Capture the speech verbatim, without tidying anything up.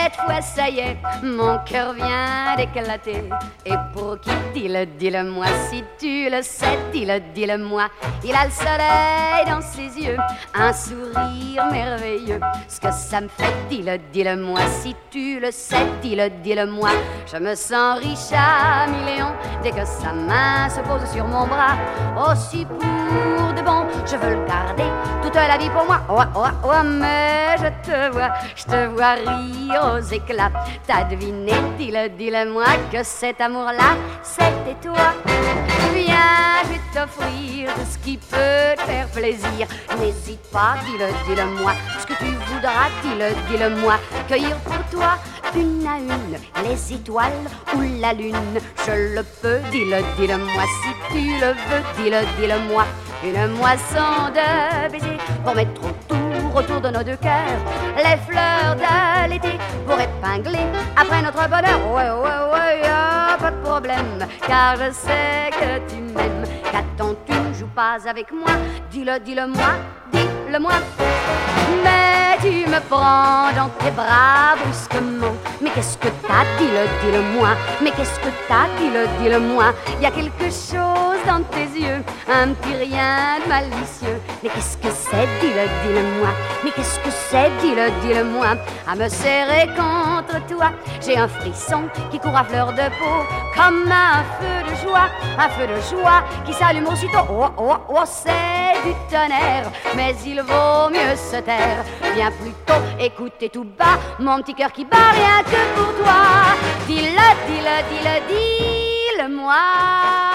cette fois ça y est, mon cœur vient d'éclater. Et pour qui, dis-le, dis-le-moi, si tu le sais, dis-le, dis-le-moi. Il a le soleil dans ses yeux, un sourire merveilleux. Ce que ça me fait, dis-le, dis-le-moi, si tu le sais, dis-le, dis-le-moi. Je me sens riche à millions dès que sa main se pose sur mon bras. Aussi pour de bon, je veux le garder toute la vie pour moi. Oh, oh, oh, mais je te vois, je te vois rire aux éclats. T'as deviné, dis-le, dis-le-moi, que cet amour-là, c'était toi. Viens, je vais t'offrir tout ce qui peut te faire plaisir. N'hésite pas, dis-le, dis-le-moi, ce que tu voudras, dis-le, dis-le-moi. Cueillir pour toi, une à une, les étoiles ou la lune. Je le peux, dis-le, dis-le-moi, si tu le veux, dis-le, dis-le-moi. Une moisson de baisers pour mettre autour, autour de nos deux cœurs les fleurs de l'été pour épingler après notre bonheur. Ouais, ouais, ouais, y'a pas de problème, car je sais que tu m'aimes. Qu'attends, tu ne joues pas avec moi, dis-le, dis-le-moi, dis-le-moi. Mais tu me prends dans tes bras brusquement. Mais qu'est-ce que t'as, dis-le, dis-le-moi. Mais qu'est-ce que t'as, dis-le, dis-le-moi. Y a quelque chose dans tes yeux, un petit rien de malicieux. Mais qu'est-ce que c'est, dis-le, dis-le-moi. Mais qu'est-ce que c'est, dis-le, dis-le-moi. À me serrer contre toi, j'ai un frisson qui court à fleur de peau, comme un feu de joie, un feu de joie qui s'allume aussitôt. Oh, oh, oh, c'est du tonnerre, mais il vaut mieux se taire. Viens plutôt écouter tout bas mon petit cœur qui bat rien que pour toi. Dis-le, dis-le, dis-le, dis-le-moi.